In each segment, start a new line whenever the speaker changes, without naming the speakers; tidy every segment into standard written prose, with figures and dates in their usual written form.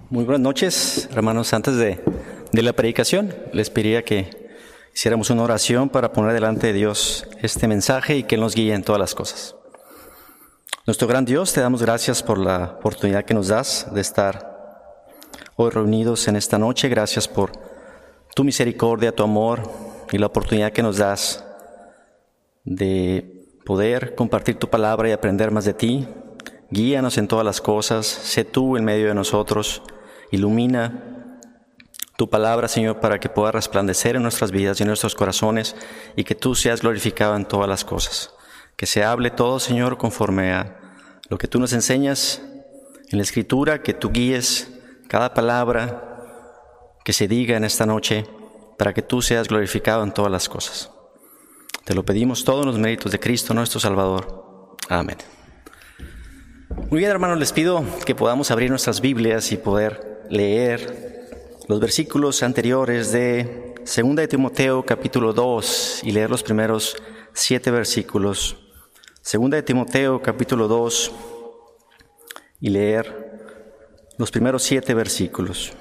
Muy buenas noches, hermanos. Antes de la predicación, les pediría que hiciéramos una oración para poner delante de Dios este mensaje y que Él nos guíe en todas las cosas. Nuestro gran Dios, te damos gracias por la oportunidad que nos das de estar hoy reunidos en esta noche. Gracias por tu misericordia, tu amor y la oportunidad que nos das de poder compartir tu palabra y aprender más de ti. Guíanos en todas las cosas, sé tú en medio de nosotros, ilumina tu palabra, Señor, para que pueda resplandecer en nuestras vidas y en nuestros corazones y que tú seas glorificado en todas las cosas. Que se hable todo, Señor, conforme a lo que tú nos enseñas en la Escritura, que tú guíes cada palabra que se diga en esta noche para que tú seas glorificado en todas las cosas. Te lo pedimos todos los méritos de Cristo, nuestro Salvador. Amén. Muy bien, hermanos, les pido que podamos abrir nuestras Biblias y poder leer los versículos anteriores de 2 de Timoteo capítulo 2 y leer los primeros 7 versículos. 2 de Timoteo capítulo 2 y leer los primeros 7 versículos.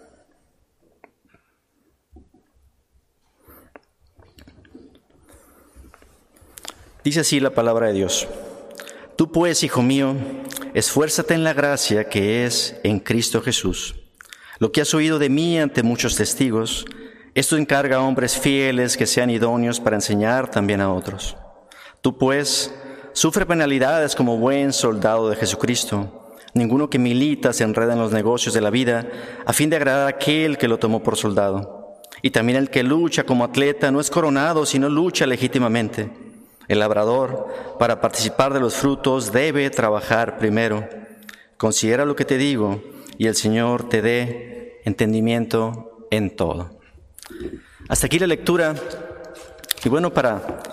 Dice así la palabra de Dios. Tú pues, hijo mío, esfuérzate en la gracia que es en Cristo Jesús. Lo que has oído de mí ante muchos testigos, esto encarga a hombres fieles que sean idóneos para enseñar también a otros. Tú pues, sufre penalidades como buen soldado de Jesucristo. Ninguno que milita se enreda en los negocios de la vida a fin de agradar a aquel que lo tomó por soldado. Y también el que lucha como atleta no es coronado, sino lucha legítimamente. El labrador, para participar de los frutos, debe trabajar primero. Considera lo que te digo, y el Señor te dé entendimiento en todo. Hasta aquí la lectura. Y bueno, para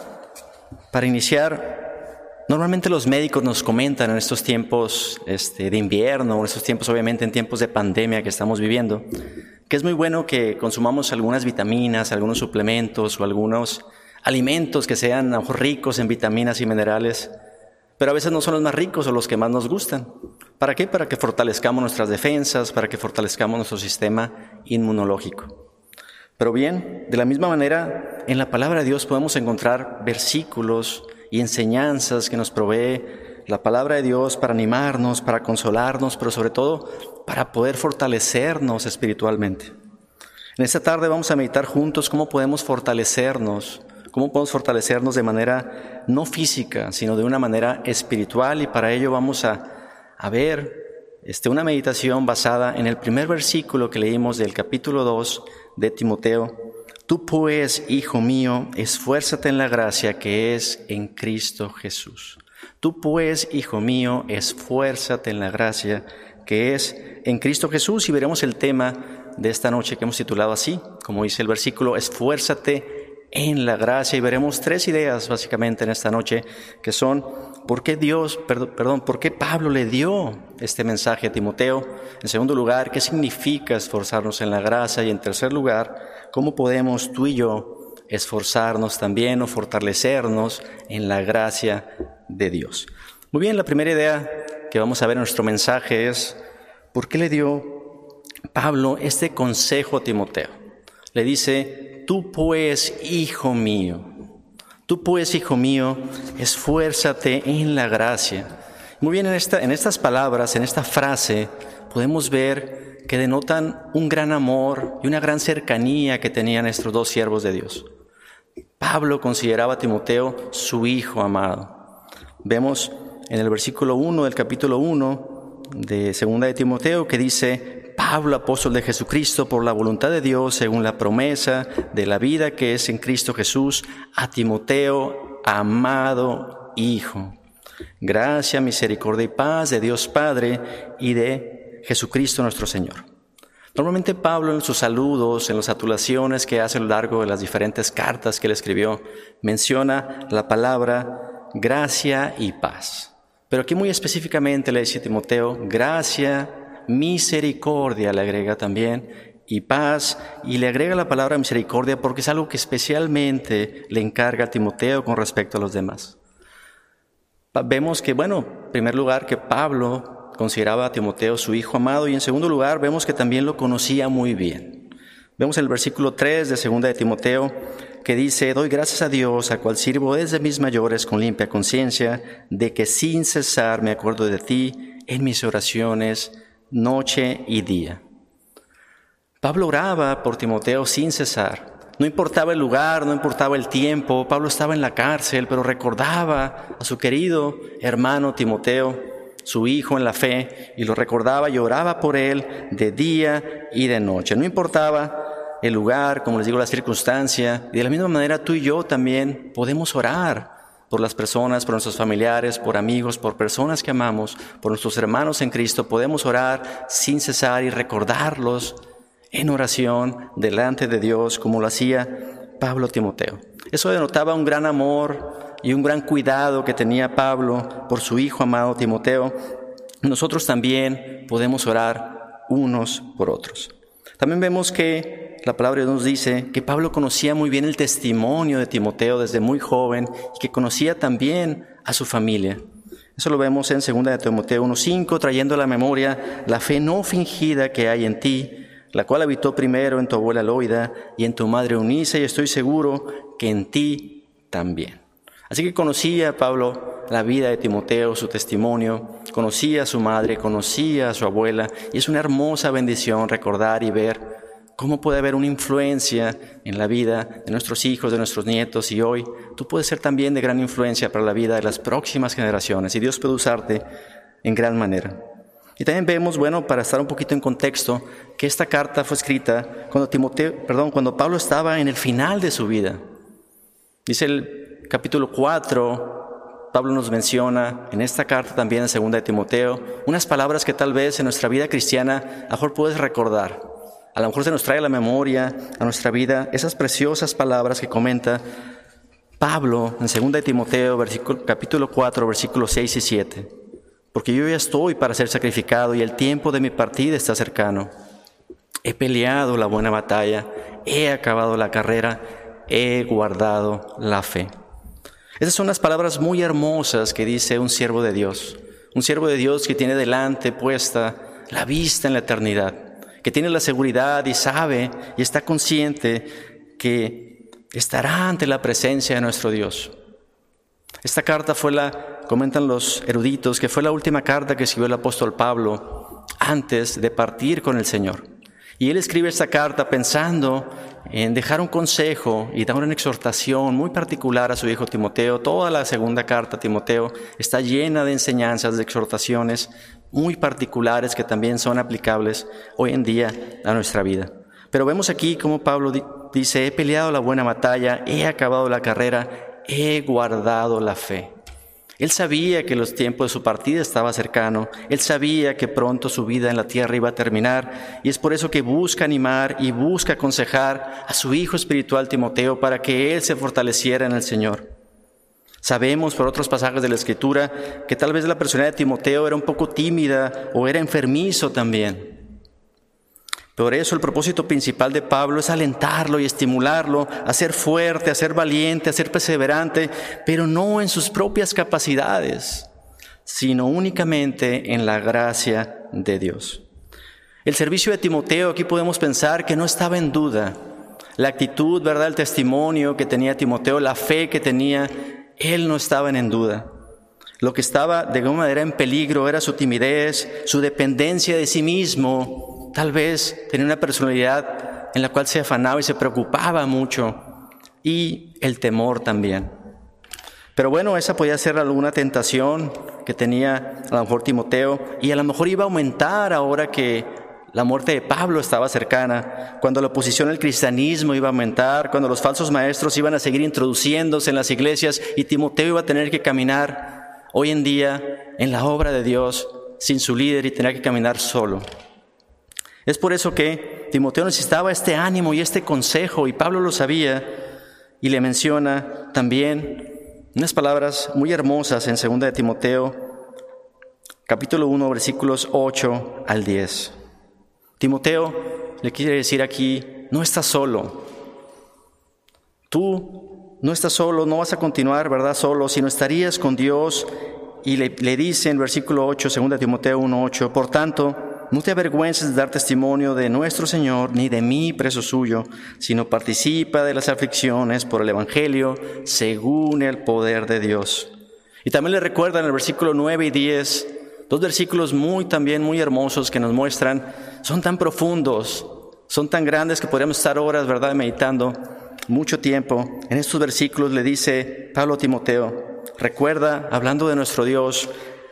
iniciar, normalmente los médicos nos comentan en estos tiempos de invierno, o en estos tiempos obviamente en tiempos de pandemia que estamos viviendo, que es muy bueno que consumamos algunas vitaminas, algunos suplementos o algunos alimentos que sean ricos en vitaminas y minerales, pero a veces no son los más ricos o los que más nos gustan. ¿Para qué? Para que fortalezcamos nuestras defensas, para que fortalezcamos nuestro sistema inmunológico. Pero bien, de la misma manera, en la palabra de Dios podemos encontrar versículos y enseñanzas que nos provee la palabra de Dios para animarnos, para consolarnos, pero sobre todo para poder fortalecernos espiritualmente. En esta tarde vamos a meditar juntos cómo podemos fortalecernos de manera no física, sino de una manera espiritual, y para ello vamos a ver una meditación basada en el primer versículo que leímos del capítulo 2 de Timoteo. Tú pues, hijo mío, esfuérzate en la gracia que es en Cristo Jesús. Tú pues, hijo mío, esfuérzate en la gracia que es en Cristo Jesús, y veremos el tema de esta noche que hemos titulado así, como dice el versículo, esfuérzate en la gracia, y veremos 3 ideas básicamente en esta noche, que son por qué Pablo le dio este mensaje a Timoteo. En segundo lugar, qué significa esforzarnos en la gracia, y en tercer lugar, cómo podemos tú y yo esforzarnos también o fortalecernos en la gracia de Dios. Muy bien, la primera idea que vamos a ver en nuestro mensaje es por qué le dio Pablo este consejo a Timoteo. Le dice, tú pues, hijo mío, esfuérzate en la gracia. Muy bien, en estas palabras, en esta frase, podemos ver que denotan un gran amor y una gran cercanía que tenían estos 2 siervos de Dios. Pablo consideraba a Timoteo su hijo amado. Vemos en el versículo 1 del capítulo 1 de 2 de Timoteo que dice, Pablo, apóstol de Jesucristo, por la voluntad de Dios, según la promesa de la vida que es en Cristo Jesús, a Timoteo, amado hijo. Gracia, misericordia y paz de Dios Padre y de Jesucristo nuestro Señor. Normalmente Pablo en sus saludos, en las adulaciones que hace a lo largo de las diferentes cartas que él escribió, menciona la palabra gracia y paz. Pero aquí muy específicamente le dice a Timoteo, gracia, misericordia le agrega también, y paz, y le agrega la palabra misericordia porque es algo que especialmente le encarga a Timoteo con respecto a los demás. Vemos que, en primer lugar, que Pablo consideraba a Timoteo su hijo amado, y en segundo lugar vemos que también lo conocía muy bien. Vemos en el versículo 3 de 2 de Timoteo que dice: doy gracias a Dios, a cual sirvo desde mis mayores con limpia conciencia, de que sin cesar me acuerdo de ti en mis oraciones, noche y día. Pablo oraba por Timoteo sin cesar. No importaba el lugar, no importaba el tiempo. Pablo estaba en la cárcel, pero recordaba a su querido hermano Timoteo, su hijo en la fe, y lo recordaba y oraba por él de día y de noche. No importaba el lugar, como les digo, la circunstancia. Y de la misma manera tú y yo también podemos orar por las personas, por nuestros familiares, por amigos, por personas que amamos, por nuestros hermanos en Cristo. Podemos orar sin cesar y recordarlos en oración delante de Dios, como lo hacía Pablo a Timoteo. Eso denotaba un gran amor y un gran cuidado que tenía Pablo por su hijo amado Timoteo. Nosotros también podemos orar unos por otros. También vemos que la palabra de Dios nos dice que Pablo conocía muy bien el testimonio de Timoteo desde muy joven y que conocía también a su familia. Eso lo vemos en 2 de Timoteo 1:5, trayendo a la memoria la fe no fingida que hay en ti, la cual habitó primero en tu abuela Loida y en tu madre Eunice, y estoy seguro que en ti también. Así que conocía Pablo la vida de Timoteo, su testimonio, conocía a su madre, conocía a su abuela, y es una hermosa bendición recordar y ver cómo puede haber una influencia en la vida de nuestros hijos, de nuestros nietos, y hoy tú puedes ser también de gran influencia para la vida de las próximas generaciones, y Dios puede usarte en gran manera. Y también vemos, para estar un poquito en contexto, que esta carta fue escrita cuando Pablo estaba en el final de su vida. Dice el capítulo 4, Pablo nos menciona en esta carta también en 2 de Timoteo, unas palabras que tal vez en nuestra vida cristiana a lo mejor puedes recordar. A lo mejor se nos trae a la memoria, a nuestra vida, esas preciosas palabras que comenta Pablo en 2 de Timoteo, capítulo 4, versículos 6 y 7. Porque yo ya estoy para ser sacrificado y el tiempo de mi partida está cercano. He peleado la buena batalla, he acabado la carrera, he guardado la fe. Esas son las palabras muy hermosas que dice un siervo de Dios. Un siervo de Dios que tiene delante puesta la vista en la eternidad, que tiene la seguridad y sabe y está consciente que estará ante la presencia de nuestro Dios. Esta carta comentan los eruditos, que fue la última carta que escribió el apóstol Pablo antes de partir con el Señor. Y él escribe esta carta pensando en dejar un consejo y dar una exhortación muy particular a su hijo Timoteo. Toda la segunda carta a Timoteo está llena de enseñanzas, de exhortaciones muy particulares que también son aplicables hoy en día a nuestra vida. Pero vemos aquí cómo Pablo dice: he peleado la buena batalla, he acabado la carrera, he guardado la fe. Él sabía que los tiempos de su partida estaba cercano. Él sabía que pronto su vida en la tierra iba a terminar. Y es por eso que busca animar y busca aconsejar a su hijo espiritual Timoteo para que él se fortaleciera en el Señor. Sabemos por otros pasajes de la Escritura que tal vez la personalidad de Timoteo era un poco tímida o era enfermizo también. Por eso el propósito principal de Pablo es alentarlo y estimularlo a ser fuerte, a ser valiente, a ser perseverante, pero no en sus propias capacidades, sino únicamente en la gracia de Dios. El servicio de Timoteo, aquí podemos pensar que no estaba en duda. La actitud, ¿verdad?, el testimonio que tenía Timoteo, la fe que tenía, él no estaba en duda. Lo que estaba de alguna manera en peligro era su timidez, su dependencia de sí mismo. Tal vez tenía una personalidad en la cual se afanaba y se preocupaba mucho, y el temor también. Pero esa podía ser alguna tentación que tenía a lo mejor Timoteo, y a lo mejor iba a aumentar ahora que la muerte de Pablo estaba cercana, cuando la oposición al cristianismo iba a aumentar, cuando los falsos maestros iban a seguir introduciéndose en las iglesias y Timoteo iba a tener que caminar hoy en día en la obra de Dios sin su líder y tener que caminar solo. Es por eso que Timoteo necesitaba este ánimo y este consejo, y Pablo lo sabía, y le menciona también unas palabras muy hermosas en 2 de Timoteo, capítulo 1, versículos 8 al 10. Timoteo le quiere decir aquí: no estás solo. Tú no estás solo, no vas a continuar, ¿verdad?, solo, sino estarías con Dios y le dice en versículo 8, 2 Timoteo 1:8, por tanto, no te avergüences de dar testimonio de nuestro Señor, ni de mí, preso suyo, sino participa de las aflicciones por el Evangelio, según el poder de Dios. Y también le recuerda en el versículo 9 y 10, dos versículos también muy hermosos que nos muestran, son tan profundos, son tan grandes que podríamos estar horas, ¿verdad?, meditando mucho tiempo. En estos versículos le dice Pablo a Timoteo, recuerda, hablando de nuestro Dios,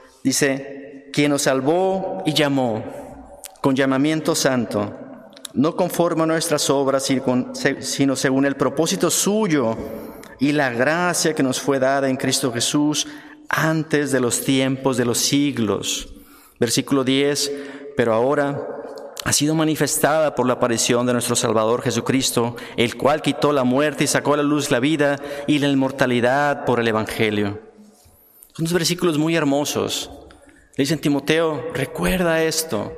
dice, quien nos salvó y llamó con llamamiento santo, no conforme a nuestras obras, sino según el propósito suyo y la gracia que nos fue dada en Cristo Jesús antes de los tiempos de los siglos. Versículo 10, pero ahora ha sido manifestada por la aparición de nuestro Salvador Jesucristo, el cual quitó la muerte y sacó a la luz la vida y la inmortalidad por el Evangelio. Son unos versículos muy hermosos. Le dicen, Timoteo, recuerda esto.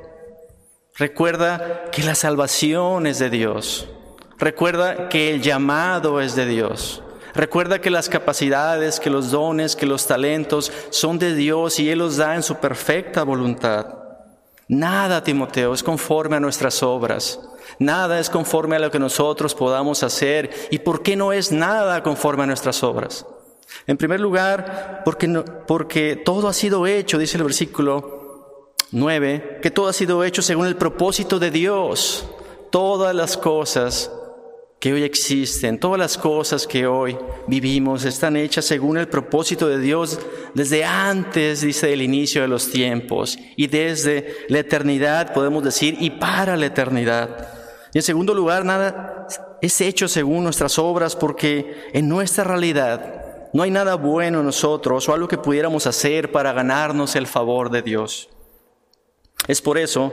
Recuerda que la salvación es de Dios. Recuerda que el llamado es de Dios. Recuerda que las capacidades, que los dones, que los talentos son de Dios y Él los da en su perfecta voluntad. Nada, Timoteo, es conforme a nuestras obras. Nada es conforme a lo que nosotros podamos hacer. ¿Y por qué no es nada conforme a nuestras obras? En primer lugar, porque todo ha sido hecho, dice el versículo 9, que todo ha sido hecho según el propósito de Dios. Todas las cosas que hoy existen, todas las cosas que hoy vivimos están hechas según el propósito de Dios desde antes, dice, el inicio de los tiempos y desde la eternidad, podemos decir, y para la eternidad. Y en segundo lugar, nada es hecho según nuestras obras porque en nuestra realidad no hay nada bueno en nosotros o algo que pudiéramos hacer para ganarnos el favor de Dios. Es por eso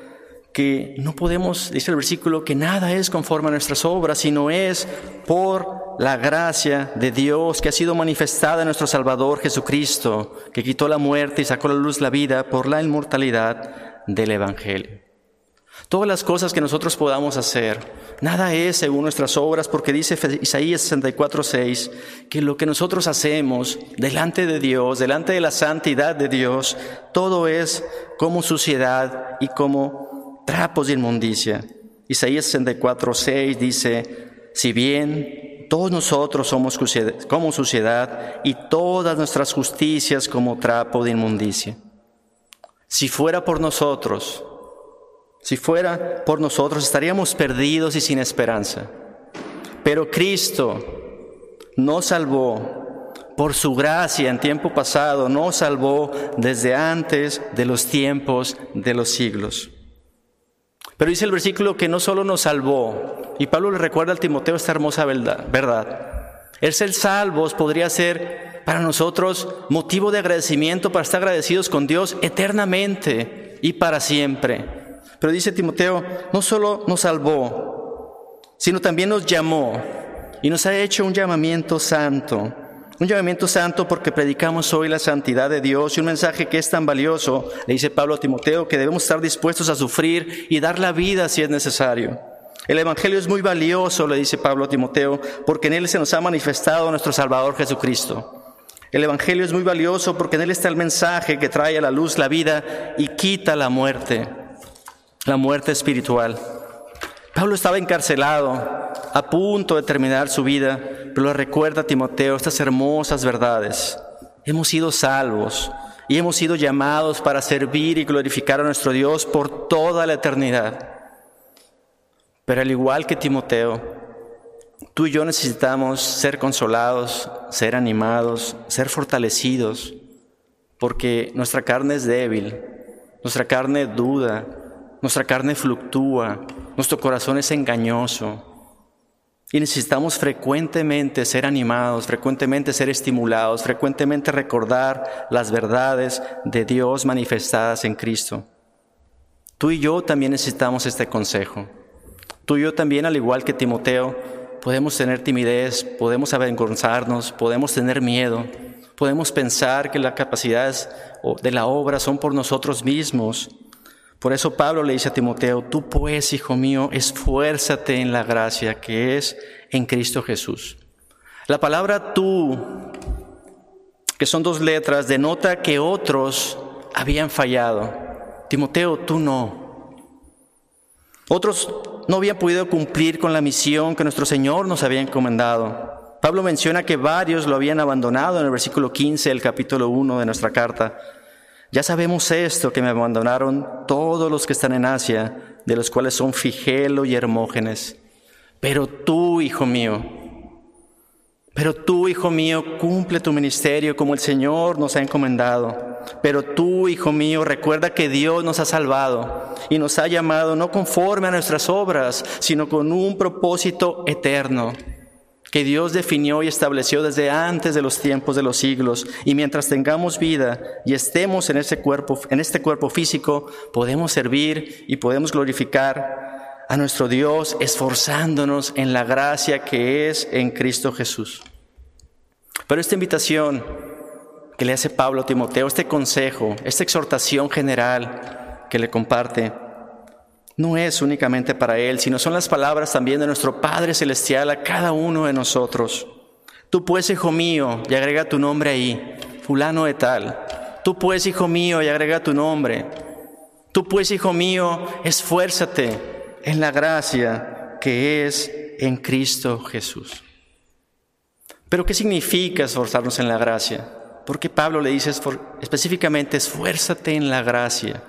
que no podemos, dice el versículo, que nada es conforme a nuestras obras, sino es por la gracia de Dios que ha sido manifestada en nuestro Salvador Jesucristo, que quitó la muerte y sacó a la luz la vida por la inmortalidad del Evangelio. Todas las cosas que nosotros podamos hacer, nada es según nuestras obras, porque dice Isaías 64:6, que lo que nosotros hacemos delante de Dios, delante de la santidad de Dios, todo es como suciedad y como trapos de inmundicia. Isaías 64:6 dice, si bien todos nosotros somos como suciedad y todas nuestras justicias como trapo de inmundicia. Si fuera por nosotros estaríamos perdidos y sin esperanza. Pero Cristo nos salvó por su gracia en tiempo pasado, nos salvó desde antes de los tiempos de los siglos. Pero dice el versículo que no solo nos salvó, y Pablo le recuerda al Timoteo esta hermosa verdad. El ser salvos podría ser para nosotros motivo de agradecimiento, para estar agradecidos con Dios eternamente y para siempre. Pero dice Timoteo, no solo nos salvó, sino también nos llamó y nos ha hecho un llamamiento santo. Un llamamiento santo porque predicamos hoy la santidad de Dios y un mensaje que es tan valioso, le dice Pablo a Timoteo, que debemos estar dispuestos a sufrir y dar la vida si es necesario. El Evangelio es muy valioso, le dice Pablo a Timoteo, porque en él se nos ha manifestado nuestro Salvador Jesucristo. El Evangelio es muy valioso porque en él está el mensaje que trae a la luz la vida y quita la muerte espiritual. Pablo estaba encarcelado, a punto de terminar su vida, pero le recuerda a Timoteo estas hermosas verdades. Hemos sido salvos y hemos sido llamados para servir y glorificar a nuestro Dios por toda la eternidad. Pero al igual que Timoteo, tú y yo necesitamos ser consolados, ser animados, ser fortalecidos, porque nuestra carne es débil, nuestra carne duda, nuestra carne fluctúa, nuestro corazón es engañoso y necesitamos frecuentemente ser animados, frecuentemente ser estimulados, frecuentemente recordar las verdades de Dios manifestadas en Cristo. Tú y yo también necesitamos este consejo. Tú y yo también, al igual que Timoteo, podemos tener timidez, podemos avergonzarnos, podemos tener miedo, podemos pensar que las capacidades de la obra son por nosotros mismos. Por eso Pablo le dice a Timoteo, tú pues, hijo mío, esfuérzate en la gracia que es en Cristo Jesús. La palabra tú que son 2 letras, denota que otros habían fallado. Timoteo, tú no. Otros no habían podido cumplir con la misión que nuestro Señor nos había encomendado. Pablo menciona que varios lo habían abandonado en el versículo 15 del capítulo 1 de nuestra carta. Ya sabemos esto, que me abandonaron todos los que están en Asia, de los cuales son Figelo y Hermógenes. Pero tú, hijo mío, cumple tu ministerio como el Señor nos ha encomendado. Pero tú, hijo mío, recuerda que Dios nos ha salvado y nos ha llamado no conforme a nuestras obras, sino con un propósito eterno, que Dios definió y estableció desde antes de los tiempos de los siglos. Y mientras tengamos vida y estemos en este cuerpo físico, podemos servir y podemos glorificar a nuestro Dios esforzándonos en la gracia que es en Cristo Jesús. Pero esta invitación que le hace Pablo a Timoteo, este consejo, esta exhortación general que le comparte, no es únicamente para él, sino son las palabras también de nuestro Padre Celestial a cada uno de nosotros. Tú pues, hijo mío, y agrega tu nombre ahí, fulano de tal. Tú pues, hijo mío, y agrega tu nombre. Tú pues, hijo mío, esfuérzate en la gracia que es en Cristo Jesús. Pero ¿qué significa esforzarnos en la gracia? Porque Pablo le dice específicamente, esfuérzate en la gracia.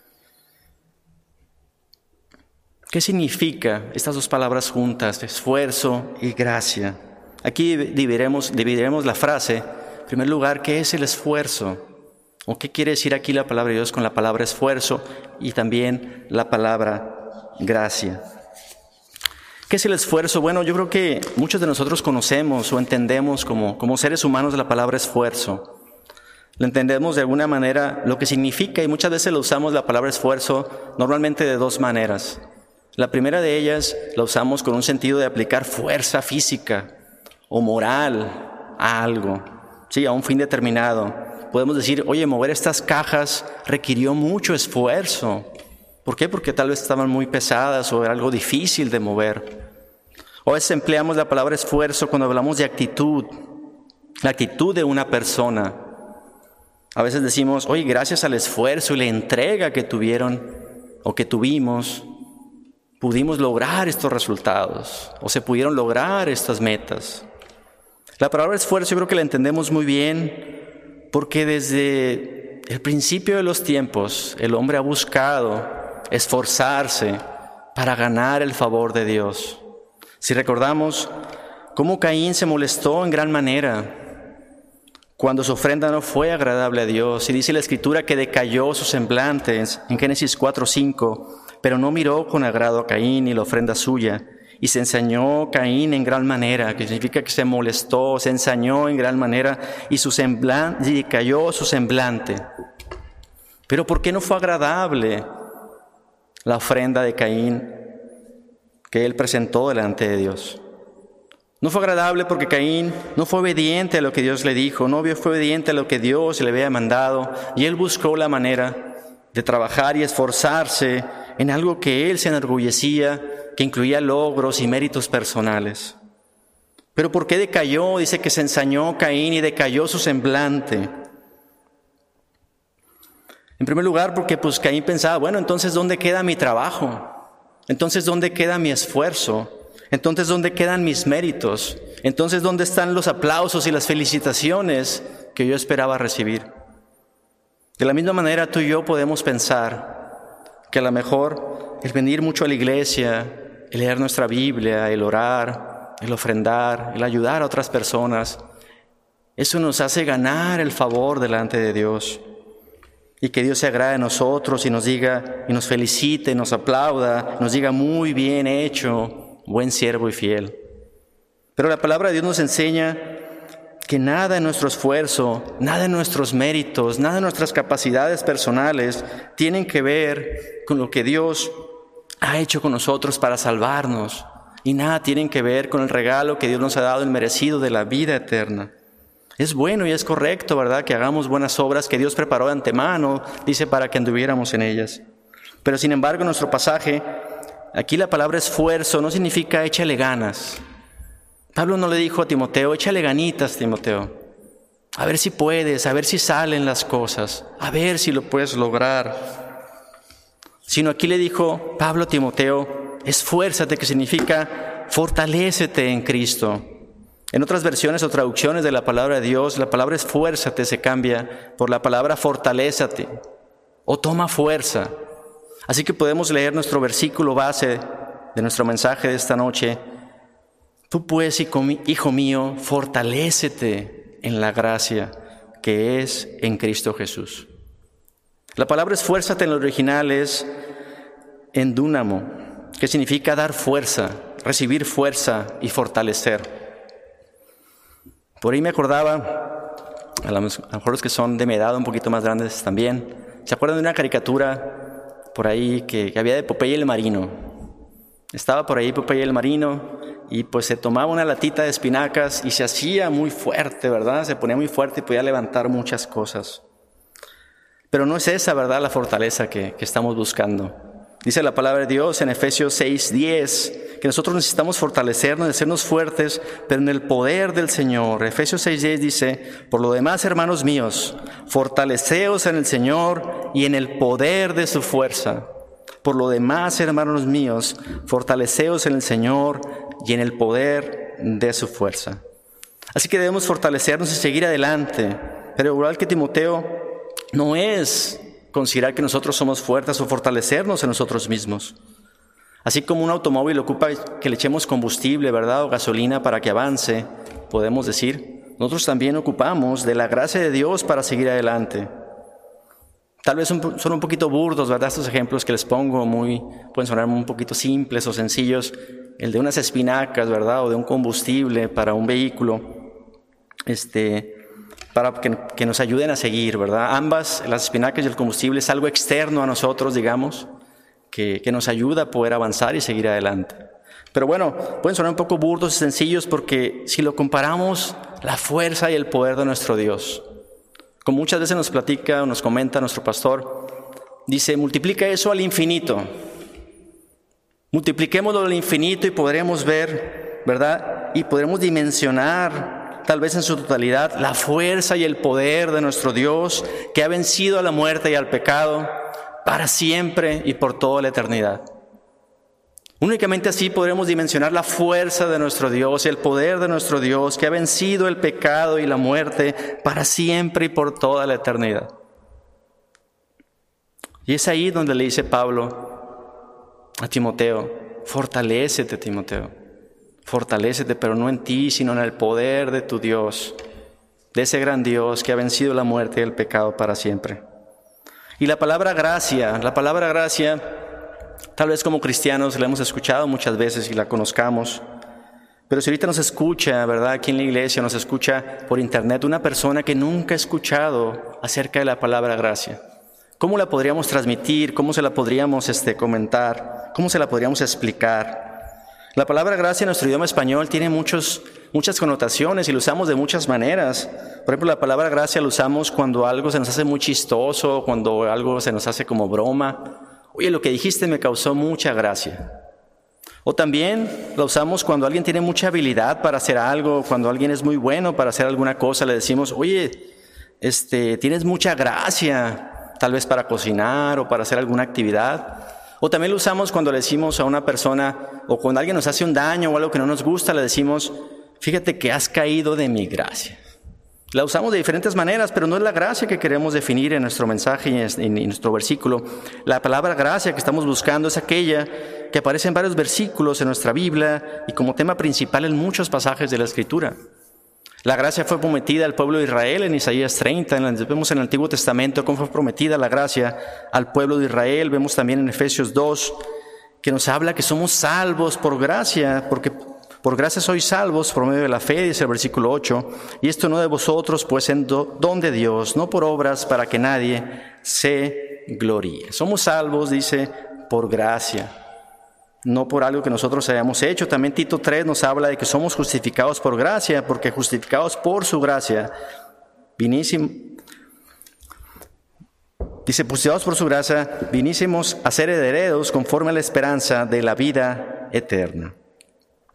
¿Qué significa estas 2 palabras juntas, esfuerzo y gracia? Aquí dividiremos la frase. En primer lugar, ¿qué es el esfuerzo? ¿O qué quiere decir aquí la palabra de Dios con la palabra esfuerzo y también la palabra gracia? ¿Qué es el esfuerzo? Bueno, yo creo que muchos de nosotros conocemos o entendemos como seres humanos la palabra esfuerzo. Lo entendemos de alguna manera lo que significa y muchas veces lo usamos la palabra esfuerzo normalmente de 2 maneras. La primera de ellas la usamos con un sentido de aplicar fuerza física o moral a algo, sí, a un fin determinado. Podemos decir, oye, mover estas cajas requirió mucho esfuerzo. ¿Por qué? Porque tal vez estaban muy pesadas o era algo difícil de mover. O a veces empleamos la palabra esfuerzo cuando hablamos de actitud, la actitud de una persona. A veces decimos, oye, gracias al esfuerzo y la entrega que tuvieron o que tuvimos, pudimos lograr estos resultados o se pudieron lograr estas metas. La palabra esfuerzo yo creo que la entendemos muy bien porque desde el principio de los tiempos el hombre ha buscado esforzarse para ganar el favor de Dios. Si recordamos cómo Caín se molestó en gran manera cuando su ofrenda no fue agradable a Dios, y dice la Escritura que decayó su semblante en Génesis 4:5, pero no miró con agrado a Caín y la ofrenda suya, y se ensañó Caín en gran manera, que significa que se molestó, se ensañó en gran manera, y cayó su semblante. Pero ¿por qué no fue agradable la ofrenda de Caín que él presentó delante de Dios? No fue agradable porque Caín no fue obediente a lo que Dios le dijo, no fue obediente a lo que Dios le había mandado, y él buscó la manera de trabajar y esforzarse en algo que él se enorgullecía, que incluía logros y méritos personales. Pero ¿por qué decayó? Dice que se ensañó Caín y decayó su semblante. En primer lugar, porque Caín pensaba, bueno, entonces ¿dónde queda mi trabajo? Entonces ¿dónde queda mi esfuerzo? Entonces ¿dónde quedan mis méritos? Entonces ¿dónde están los aplausos y las felicitaciones que yo esperaba recibir? De la misma manera tú y yo podemos pensar que a lo mejor el venir mucho a la iglesia, el leer nuestra Biblia, el orar, el ofrendar, el ayudar a otras personas, eso nos hace ganar el favor delante de Dios. Y que Dios se agrade de nosotros y nos diga, y nos felicite, nos aplauda, nos diga muy bien hecho, buen siervo y fiel. Pero la palabra de Dios nos enseña que nada en nuestro esfuerzo, nada en nuestros méritos, nada en nuestras capacidades personales tienen que ver con lo que Dios ha hecho con nosotros para salvarnos. Y nada tienen que ver con el regalo que Dios nos ha dado, el merecido de la vida eterna. Es bueno y es correcto, ¿verdad?, que hagamos buenas obras que Dios preparó de antemano, dice, para que anduviéramos en ellas. Pero sin embargo, en nuestro pasaje, aquí la palabra esfuerzo no significa échale ganas. Pablo no le dijo a Timoteo, échale ganitas, Timoteo. a ver si puedes, a ver si salen las cosas, a ver si lo puedes lograr. Sino aquí le dijo Pablo a Timoteo, esfuérzate, que significa fortalécete en Cristo. En otras versiones o traducciones de la palabra de Dios, la palabra esfuérzate se cambia por la palabra fortalézate o toma fuerza. Así que podemos leer nuestro versículo base de nuestro mensaje de esta noche. Tú pues, hijo mío, fortalécete en la gracia que es en Cristo Jesús. La palabra esfuérzate en el original es endúnamo, que significa dar fuerza, recibir fuerza y fortalecer. Por ahí me acordaba, a lo mejor los que son de mi edad un poquito más grandes también, ¿se acuerdan de una caricatura por ahí que había de Popeye el Marino? Estaba por ahí Popeye el Marino y pues se tomaba una latita de espinacas y se hacía muy fuerte, ¿verdad? Se ponía muy fuerte y podía levantar muchas cosas. Pero no es esa, ¿verdad?, la fortaleza que estamos buscando. Dice la palabra de Dios en Efesios 6:10 que nosotros necesitamos fortalecernos, hacernos fuertes, pero en el poder del Señor. Efesios 6:10 dice, por lo demás, hermanos míos, fortaleceos en el Señor y en el poder de su fuerza. Por lo demás, hermanos míos, fortaleceos en el Señor y en el poder de su fuerza. Así que debemos fortalecernos y seguir adelante. Pero igual que Timoteo, no es considerar que nosotros somos fuertes o fortalecernos en nosotros mismos. Así como un automóvil ocupa que le echemos combustible, ¿verdad?, o gasolina para que avance, podemos decir, nosotros también ocupamos de la gracia de Dios para seguir adelante. Tal vez son un poquito burdos, ¿verdad?, estos ejemplos que les pongo, pueden sonar un poquito simples o sencillos. El de unas espinacas, ¿verdad?, o de un combustible para un vehículo, para que nos ayuden a seguir, ¿verdad? Ambas, las espinacas y el combustible, es algo externo a nosotros, digamos, que nos ayuda a poder avanzar y seguir adelante. Pero bueno, pueden sonar un poco burdos y sencillos porque si lo comparamos, la fuerza y el poder de nuestro Dios, como muchas veces nos platica o nos comenta nuestro pastor, dice, multiplica eso al infinito. Multipliquémoslo al infinito y podremos ver, ¿verdad? Y podremos dimensionar, tal vez en su totalidad, la fuerza y el poder de nuestro Dios que ha vencido a la muerte y al pecado para siempre y por toda la eternidad. Únicamente así podremos dimensionar la fuerza de nuestro Dios y el poder de nuestro Dios que ha vencido el pecado y la muerte para siempre y por toda la eternidad. Y es ahí donde le dice Pablo a Timoteo, fortalécete, Timoteo, fortalécete, pero no en ti, sino en el poder de tu Dios, de ese gran Dios que ha vencido la muerte y el pecado para siempre. Y la palabra gracia, tal vez como cristianos la hemos escuchado muchas veces y la conozcamos, pero si ahorita nos escucha, ¿verdad?, aquí en la iglesia, nos escucha por internet una persona que nunca ha escuchado acerca de la palabra gracia, ¿cómo la podríamos transmitir? ¿Cómo se la podríamos comentar? ¿Cómo se la podríamos explicar? La palabra gracia en nuestro idioma español tiene muchas connotaciones y lo usamos de muchas maneras. Por ejemplo, la palabra gracia la usamos cuando algo se nos hace muy chistoso, cuando algo se nos hace como broma. Oye, lo que dijiste me causó mucha gracia. O también la usamos cuando alguien tiene mucha habilidad para hacer algo, cuando alguien es muy bueno para hacer alguna cosa, le decimos, oye, tienes mucha gracia, tal vez para cocinar o para hacer alguna actividad. O también lo usamos cuando le decimos a una persona, o cuando alguien nos hace un daño o algo que no nos gusta, le decimos, fíjate que has caído de mi gracia. La usamos de diferentes maneras, pero no es la gracia que queremos definir en nuestro mensaje y en nuestro versículo. La palabra gracia que estamos buscando es aquella que aparece en varios versículos en nuestra Biblia y como tema principal en muchos pasajes de la Escritura. La gracia fue prometida al pueblo de Israel en Isaías 30, vemos en el Antiguo Testamento cómo fue prometida la gracia al pueblo de Israel, vemos también en Efesios 2 que nos habla que somos salvos por gracia, porque por gracia sois salvos por medio de la fe, dice el versículo 8, y esto no de vosotros, pues en don de Dios, no por obras para que nadie se gloríe. Somos salvos, dice, por gracia, no por algo que nosotros hayamos hecho. También Tito 3 nos habla de que somos justificados por gracia, porque justificados por su gracia, justificados por su gracia, vinísimos a ser herederos conforme a la esperanza de la vida eterna.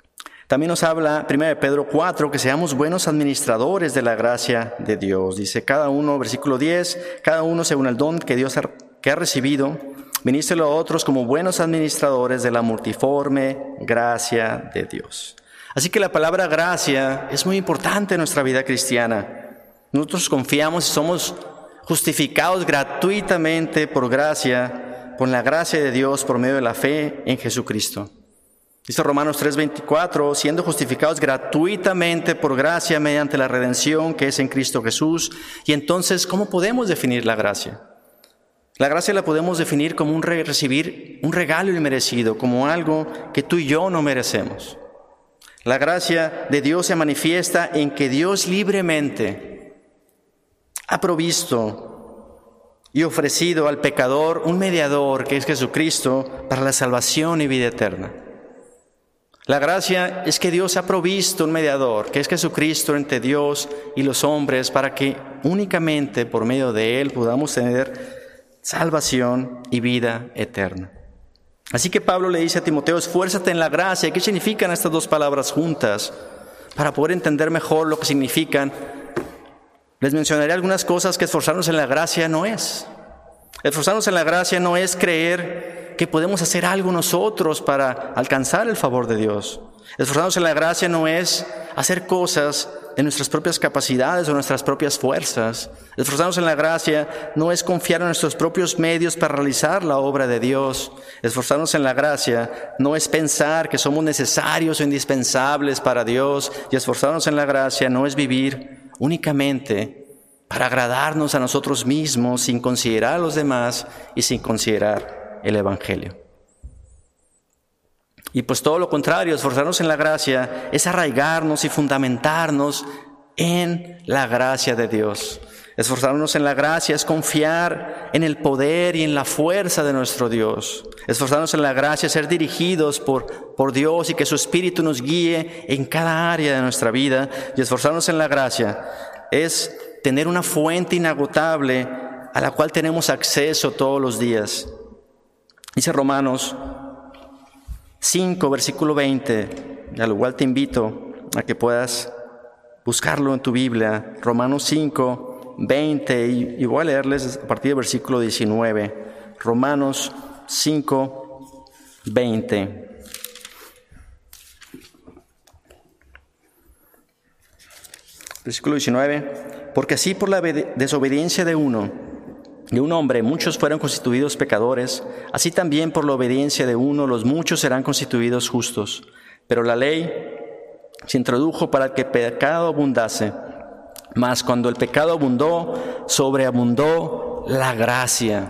También nos habla 1 Pedro 4, que seamos buenos administradores de la gracia de Dios. Dice cada uno, versículo 10, cada uno según el don que Dios que ha recibido, ministrelo a otros como buenos administradores de la multiforme gracia de Dios. Así que la palabra gracia es muy importante en nuestra vida cristiana. Nosotros confiamos y somos justificados gratuitamente por gracia, por la gracia de Dios por medio de la fe en Jesucristo. Dice Romanos 3:24, siendo justificados gratuitamente por gracia mediante la redención que es en Cristo Jesús. Y entonces, ¿cómo podemos definir la gracia? La gracia la podemos definir como recibir un regalo inmerecido, como algo que tú y yo no merecemos. La gracia de Dios se manifiesta en que Dios libremente ha provisto y ofrecido al pecador un mediador que es Jesucristo para la salvación y vida eterna. La gracia es que Dios ha provisto un mediador, que es Jesucristo entre Dios y los hombres, para que únicamente por medio de Él podamos tener salvación y vida eterna. Así que Pablo le dice a Timoteo, esfuérzate en la gracia. ¿Qué significan estas dos palabras juntas? Para poder entender mejor lo que significan, les mencionaré algunas cosas que esforzarnos en la gracia no es. Esforzarnos en la gracia no es creer que podemos hacer algo nosotros para alcanzar el favor de Dios. Esforzarnos en la gracia no es hacer cosas de nuestras propias capacidades o nuestras propias fuerzas. Esforzarnos en la gracia no es confiar en nuestros propios medios para realizar la obra de Dios. Esforzarnos en la gracia no es pensar que somos necesarios o indispensables para Dios. Y esforzarnos en la gracia no es vivir únicamente para agradarnos a nosotros mismos sin considerar a los demás y sin considerar el Evangelio. Y pues todo lo contrario, esforzarnos en la gracia es arraigarnos y fundamentarnos en la gracia de Dios. Esforzarnos en la gracia es confiar en el poder y en la fuerza de nuestro Dios. Esforzarnos en la gracia es ser dirigidos por Dios y que su Espíritu nos guíe en cada área de nuestra vida. Y esforzarnos en la gracia es tener una fuente inagotable a la cual tenemos acceso todos los días. Dice Romanos 5, versículo 20, al igual te invito a que puedas buscarlo en tu Biblia. Romanos 5, 20, y voy a leerles a partir del versículo 19. Romanos 5, 20. Versículo 19. Porque así por la desobediencia de un hombre, muchos fueron constituidos pecadores, así también por la obediencia de uno, los muchos serán constituidos justos. Pero la ley se introdujo para que el pecado abundase, mas cuando el pecado abundó, sobreabundó la gracia.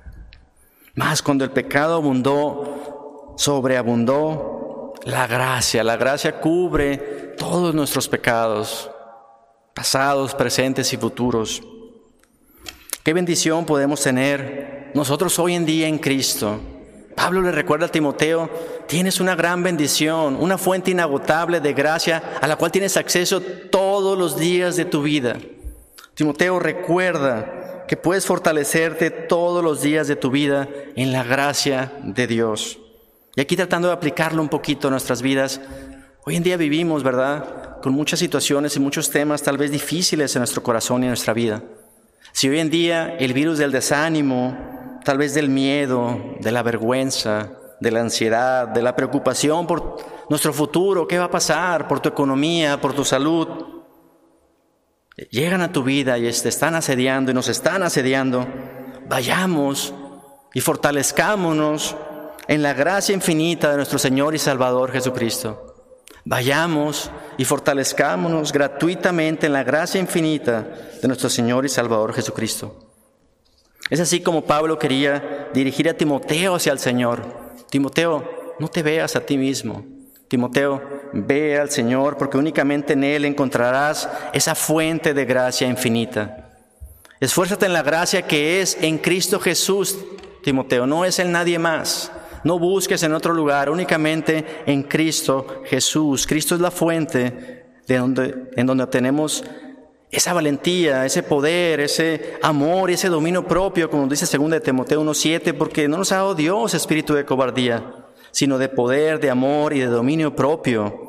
Mas cuando el pecado abundó, sobreabundó la gracia. La gracia cubre todos nuestros pecados, pasados, presentes y futuros. Qué bendición podemos tener nosotros hoy en día en Cristo. Pablo le recuerda a Timoteo, tienes una gran bendición, una fuente inagotable de gracia a la cual tienes acceso todos los días de tu vida. Timoteo, recuerda que puedes fortalecerte todos los días de tu vida en la gracia de Dios. Y aquí tratando de aplicarlo un poquito a nuestras vidas, hoy en día vivimos, ¿verdad?, con muchas situaciones y muchos temas tal vez difíciles en nuestro corazón y en nuestra vida. Si hoy en día el virus del desánimo, tal vez del miedo, de la vergüenza, de la ansiedad, de la preocupación por nuestro futuro, qué va a pasar, por tu economía, por tu salud, llegan a tu vida y te están asediando y nos están asediando, vayamos y fortalezcámonos en la gracia infinita de nuestro Señor y Salvador Jesucristo. Vayamos y fortalezcámonos gratuitamente en la gracia infinita de nuestro Señor y Salvador Jesucristo. Es así como Pablo quería dirigir a Timoteo hacia el Señor. Timoteo, no te veas a ti mismo. Timoteo, ve al Señor, porque únicamente en Él encontrarás esa fuente de gracia infinita. Esfuérzate en la gracia que es en Cristo Jesús, Timoteo, no es en nadie más. No busques en otro lugar, únicamente en Cristo Jesús. Cristo es la fuente en donde tenemos esa valentía, ese poder, ese amor y ese dominio propio, como dice 2 Timoteo 1:7, porque no nos ha dado Dios espíritu de cobardía, sino de poder, de amor y de dominio propio.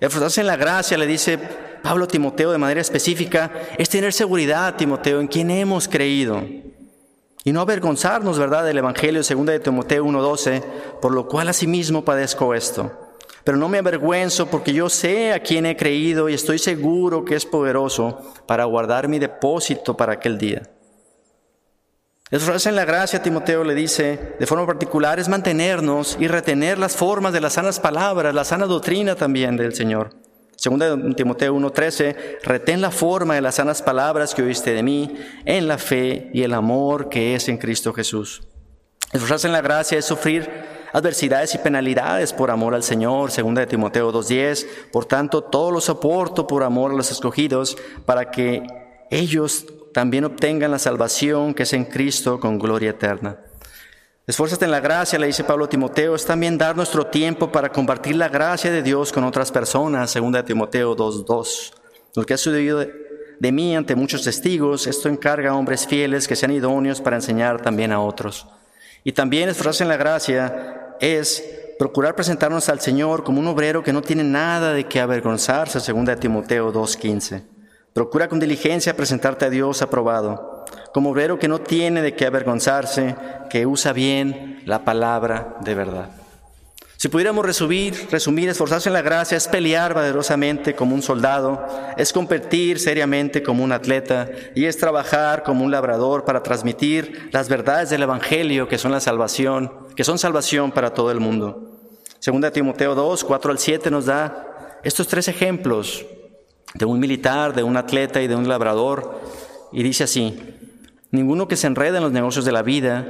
Esforzarse en la gracia, le dice Pablo a Timoteo de manera específica, es tener seguridad, Timoteo, en quien hemos creído. Y no avergonzarnos, ¿verdad?, del Evangelio, 2 de Timoteo 1:12, por lo cual asimismo padezco esto. Pero no me avergüenzo porque yo sé a quién he creído y estoy seguro que es poderoso para guardar mi depósito para aquel día. Esforzarse en la gracia, Timoteo le dice, de forma particular, es mantenernos y retener las formas de las sanas palabras, la sana doctrina también del Señor. 2 de Timoteo 1:13, retén la forma de las sanas palabras que oíste de mí, en la fe y el amor que es en Cristo Jesús. Esforzarse en la gracia es sufrir adversidades y penalidades por amor al Señor, 2 de Timoteo 2:10. Por tanto, todo lo soporto por amor a los escogidos, para que ellos también obtengan la salvación que es en Cristo con gloria eterna. Esfuérzate en la gracia, le dice Pablo a Timoteo, es también dar nuestro tiempo para compartir la gracia de Dios con otras personas, 2 de Timoteo 2:2. Lo que ha sucedido de mí ante muchos testigos, esto encarga a hombres fieles que sean idóneos para enseñar también a otros. Y también esforzarse en la gracia es procurar presentarnos al Señor como un obrero que no tiene nada de qué avergonzarse, 2 de Timoteo 2:15. Procura con diligencia presentarte a Dios aprobado, como obrero que no tiene de qué avergonzarse, que usa bien la palabra de verdad. Si pudiéramos resumir, esforzarse en la gracia es pelear valerosamente como un soldado, es competir seriamente como un atleta y es trabajar como un labrador para transmitir las verdades del Evangelio que son salvación para todo el mundo. 2 Timoteo 2, 4-7 nos da estos 3 ejemplos de un militar, de un atleta y de un labrador, y dice así: ninguno que se enreda en los negocios de la vida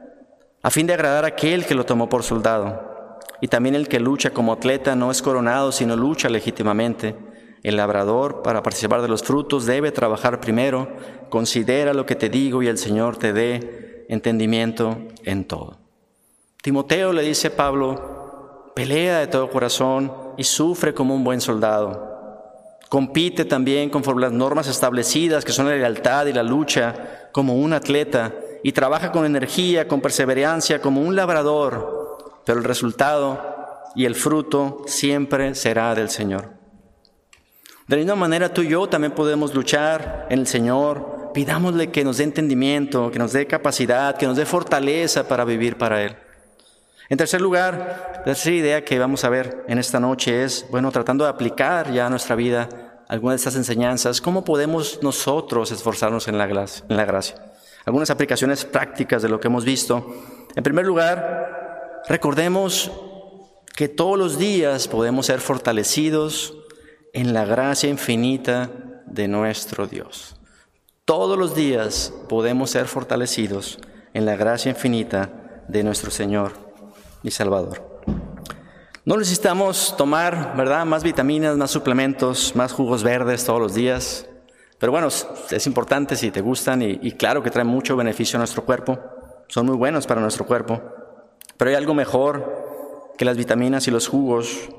a fin de agradar a aquel que lo tomó por soldado. Y también el que lucha como atleta no es coronado, sino lucha legítimamente. El labrador, para participar de los frutos, debe trabajar primero. Considera lo que te digo y el Señor te dé entendimiento en todo. Timoteo, le dice Pablo, pelea de todo corazón y sufre como un buen soldado. Compite también conforme las normas establecidas, que son la lealtad y la lucha, como un atleta, y trabaja con energía, con perseverancia, como un labrador. Pero el resultado y el fruto siempre será del Señor. De la misma manera, tú y yo también podemos luchar en el Señor. Pidámosle que nos dé entendimiento, que nos dé capacidad, que nos dé fortaleza para vivir para Él. En tercer lugar, la tercera idea que vamos a ver en esta noche es, tratando de aplicar ya a nuestra vida algunas de estas enseñanzas, ¿cómo podemos nosotros esforzarnos en la gracia? Algunas aplicaciones prácticas de lo que hemos visto. En primer lugar, recordemos que todos los días podemos ser fortalecidos en la gracia infinita de nuestro Dios. Todos los días podemos ser fortalecidos en la gracia infinita de nuestro Señor y Salvador. No necesitamos tomar, más vitaminas, más suplementos, más jugos verdes todos los días. Pero es importante si te gustan y claro que traen mucho beneficio a nuestro cuerpo. Son muy buenos para nuestro cuerpo. Pero hay algo mejor que las vitaminas y los jugos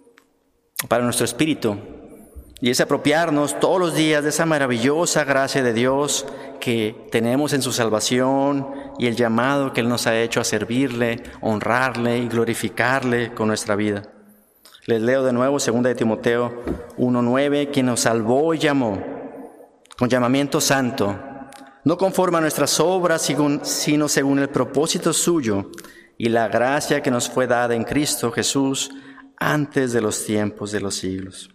para nuestro espíritu. Y es apropiarnos todos los días de esa maravillosa gracia de Dios que tenemos en su salvación y el llamado que Él nos ha hecho a servirle, honrarle y glorificarle con nuestra vida. Les leo de nuevo 2 de Timoteo 1:9, quien nos salvó y llamó con llamamiento santo, no conforme a nuestras obras, sino según el propósito suyo y la gracia que nos fue dada en Cristo Jesús antes de los tiempos de los siglos.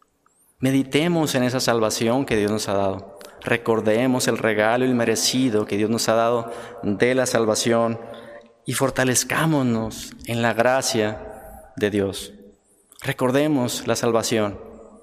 Meditemos en esa salvación que Dios nos ha dado. Recordemos el regalo inmerecido que Dios nos ha dado de la salvación y fortalezcámonos en la gracia de Dios. Recordemos la salvación.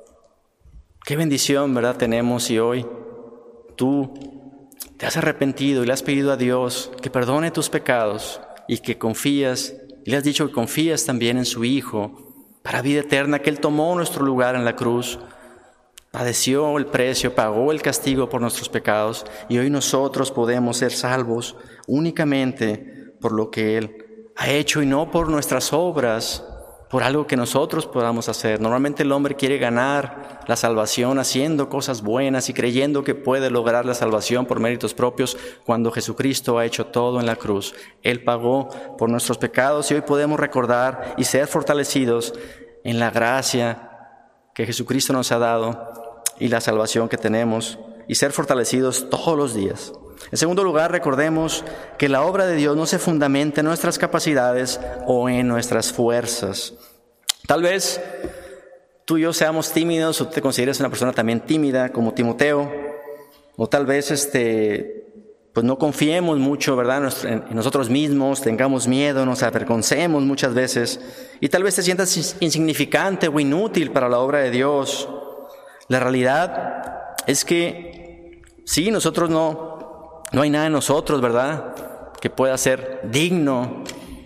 Qué bendición, tenemos si hoy tú te has arrepentido y le has pedido a Dios que perdone tus pecados y que confías, y le has dicho que confías también en su Hijo para vida eterna, que Él tomó nuestro lugar en la cruz, padeció el precio, pagó el castigo por nuestros pecados y hoy nosotros podemos ser salvos únicamente por lo que Él ha hecho y no por nuestras obras, por algo que nosotros podamos hacer. Normalmente el hombre quiere ganar la salvación haciendo cosas buenas y creyendo que puede lograr la salvación por méritos propios cuando Jesucristo ha hecho todo en la cruz. Él pagó por nuestros pecados y hoy podemos recordar y ser fortalecidos en la gracia que Jesucristo nos ha dado y la salvación que tenemos y ser fortalecidos todos los días. En segundo lugar, recordemos que la obra de Dios no se fundamenta en nuestras capacidades o en nuestras fuerzas. Tal vez tú y yo seamos tímidos o te consideres una persona también tímida como Timoteo, o tal vez pues no confiemos mucho, ¿verdad?, en nosotros mismos, tengamos miedo, nos avergoncemos muchas veces y tal vez te sientas insignificante o inútil para la obra de Dios. La realidad es que sí, nosotros no hay nada en nosotros, ¿verdad?, que pueda ser digno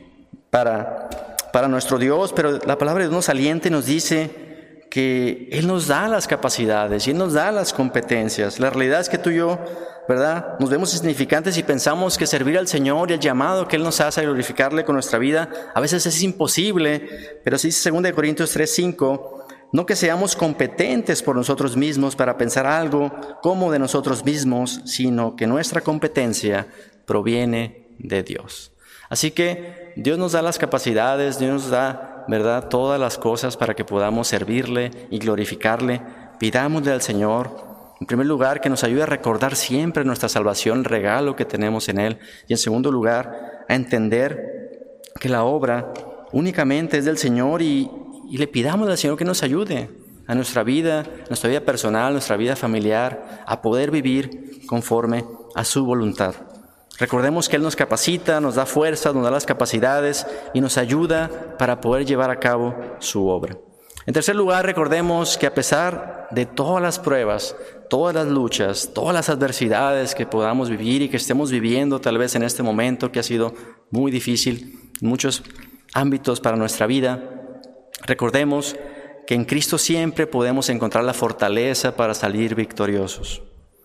para nuestro Dios, pero la palabra de Dios nos alienta y nos dice que Él nos da las capacidades y Él nos da las competencias. La realidad es que tú y yo, ¿verdad?, nos vemos insignificantes y pensamos que servir al Señor y el llamado que Él nos hace a glorificarle con nuestra vida, a veces es imposible, pero sí dice 2 Corintios 3:5, no que seamos competentes por nosotros mismos para pensar algo como de nosotros mismos, sino que nuestra competencia proviene de Dios. Así que Dios nos da las capacidades, Dios nos da, ¿verdad?, todas las cosas para que podamos servirle y glorificarle. Pidámosle al Señor, en primer lugar, que nos ayude a recordar siempre nuestra salvación, el regalo que tenemos en Él. Y en segundo lugar, a entender que la obra únicamente es del Señor y le pidamos al Señor que nos ayude a nuestra vida personal, nuestra vida familiar, a poder vivir conforme a su voluntad. Recordemos que Él nos capacita, nos da fuerza, nos da las capacidades y nos ayuda para poder llevar a cabo su obra. En tercer lugar, recordemos que a pesar de todas las pruebas, todas las luchas, todas las adversidades que podamos vivir y que estemos viviendo tal vez en este momento que ha sido muy difícil en muchos ámbitos para nuestra vida, recordemos que en Cristo siempre podemos encontrar la fortaleza para salir victoriosos.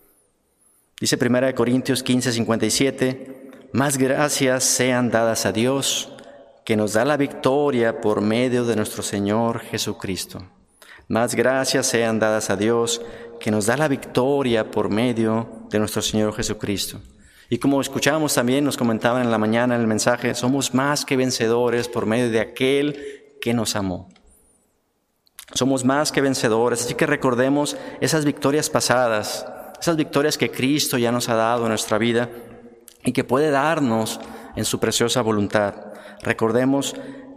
Dice 1 Corintios 15:57, más gracias sean dadas a Dios, que nos da la victoria por medio de nuestro Señor Jesucristo. Más gracias sean dadas a Dios, que nos da la victoria por medio de nuestro Señor Jesucristo. Y como escuchábamos también, nos comentaban en la mañana en el mensaje, somos más que vencedores por medio de aquel que nos amó. Somos más que vencedores, así que recordemos esas victorias pasadas, esas victorias que Cristo ya nos ha dado en nuestra vida y que puede darnos en su preciosa voluntad. Recordemos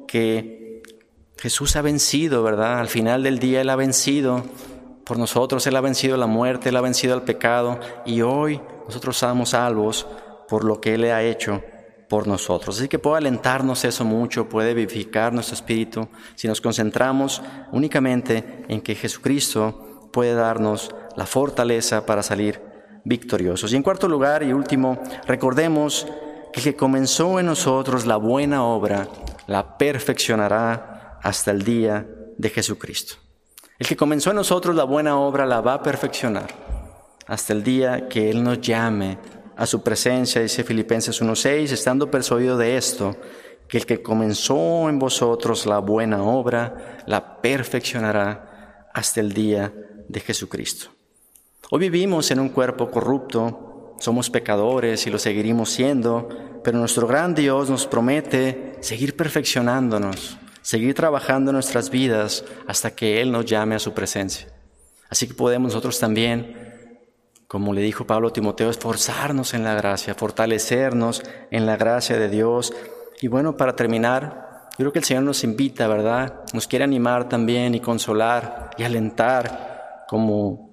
que Jesús ha vencido, ¿verdad? Al final del día Él ha vencido por nosotros, Él ha vencido la muerte, Él ha vencido el pecado y hoy nosotros somos salvos por lo que Él ha hecho por nosotros. Así que puede alentarnos eso mucho, puede vivificar nuestro espíritu si nos concentramos únicamente en que Jesucristo puede darnos la fortaleza para salir victoriosos. Y en cuarto lugar y último, recordemos que el que comenzó en nosotros la buena obra, la perfeccionará hasta el día de Jesucristo. El que comenzó en nosotros la buena obra la va a perfeccionar hasta el día que Él nos llame a su presencia, dice Filipenses 1:6, estando persuadido de esto, que el que comenzó en vosotros la buena obra, la perfeccionará hasta el día de Jesucristo. Hoy vivimos en un cuerpo corrupto, somos pecadores y lo seguiremos siendo, pero nuestro gran Dios nos promete seguir perfeccionándonos, seguir trabajando en nuestras vidas hasta que Él nos llame a su presencia. Así que podemos nosotros también, como le dijo Pablo a Timoteo, esforzarnos en la gracia, fortalecernos en la gracia de Dios. Y bueno, para terminar, yo creo que el Señor nos invita, ¿verdad? Nos quiere animar también y consolar y alentar, como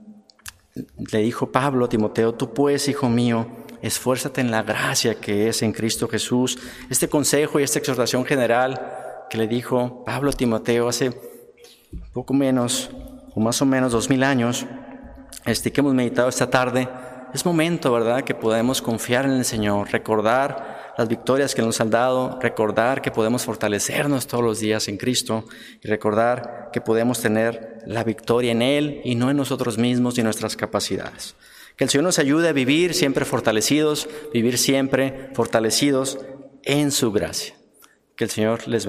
le dijo Pablo a Timoteo, tú pues, hijo mío, esfuérzate en la gracia que es en Cristo Jesús. Este consejo y esta exhortación general que le dijo Pablo a Timoteo hace poco menos o más o menos 2000 años, que hemos meditado esta tarde, es momento, ¿verdad?, que podemos confiar en el Señor, recordar las victorias que nos han dado, recordar que podemos fortalecernos todos los días en Cristo y recordar que podemos tener la victoria en Él y no en nosotros mismos y nuestras capacidades. Que el Señor nos ayude a vivir siempre fortalecidos en su gracia. Que el Señor les bendiga.